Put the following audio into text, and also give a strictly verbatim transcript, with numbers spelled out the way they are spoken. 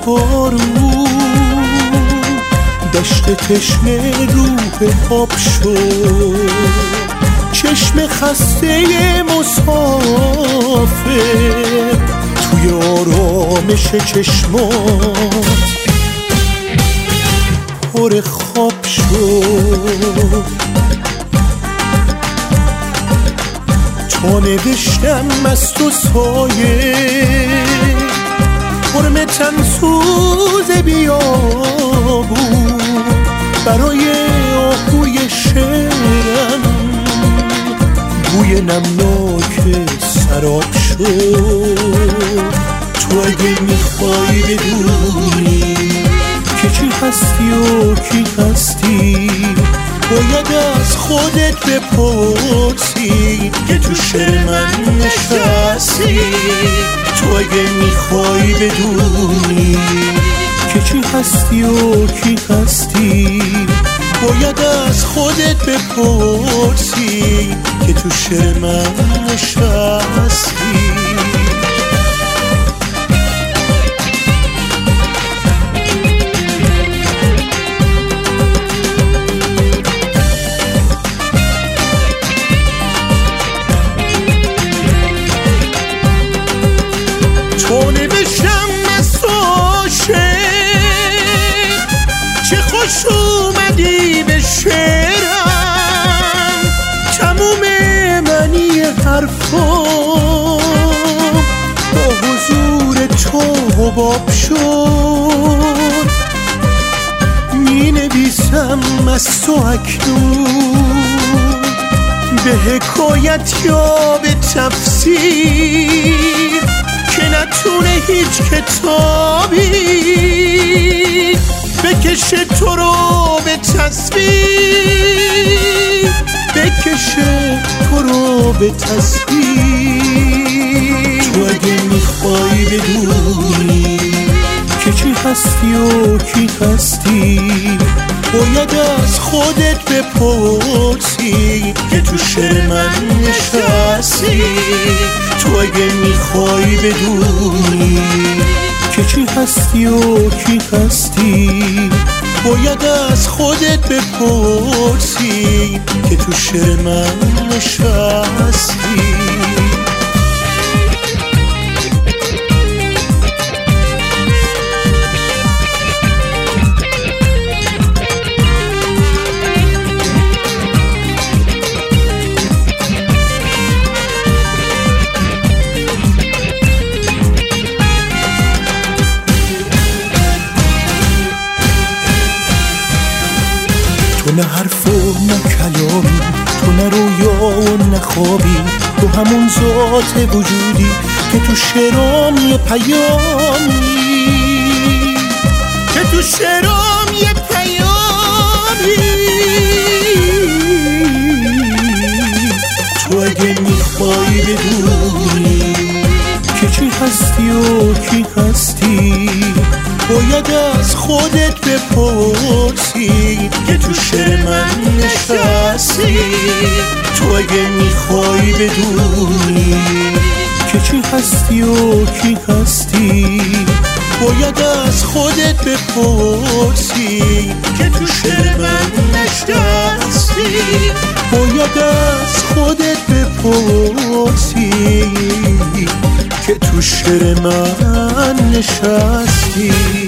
بارون دشت تشنه روح آب شد، چشم خسته مسافر توی آرامش چشمات پر خواب شد. تا نوشتم از تو سایه حرم تنسوز بیابون برای آهوی شعرم بوی نمناک سراب شد. تو اگه میخوای بدونی که چی هستی و کی هستی باید از خودت بپرسی که تو شعر من نشستی. تو اگه میخوای بدونی که چی هستی و کی هستی باید از خودت بپرسی که تو شعر من نشستی. تو نوشتم از تو شعر چه خوش اومدی به شعرم، تموم معنی حرفا با حضور تو حباب شد. می نویسم از تو اکنون به حکایت یا به تفسیر که نتونه هیچ کتابی بکشه تو رو به تصویر، بکشه تو رو به تصویر. تو اگه میخوای بدونی که چی هستی و کی هستی باید از خودت بپرسی که تو شعر من نشستی. تو اگه میخوای بدونی که چی هستی و کی هستی باید از خودت بپرسی که تو شعر من نشستی. تو نه حرف و نه کلامی، تو نه رویا و نه خوابی، تو همون ذات وجودی که تو شعرام یه پیامی، که تو شعرام یه پیامی. تو اگه میخوای بدونی که چی هستی و کی هستی باید از خودت بپرسی که تو شعر من نشستی. تو اگه میخوای بدونی که چی هستی و کی هستی باید از خودت بپرسی که تو شعر من نشستی. باید از خودت بپرسی که تو شعر من نشستی.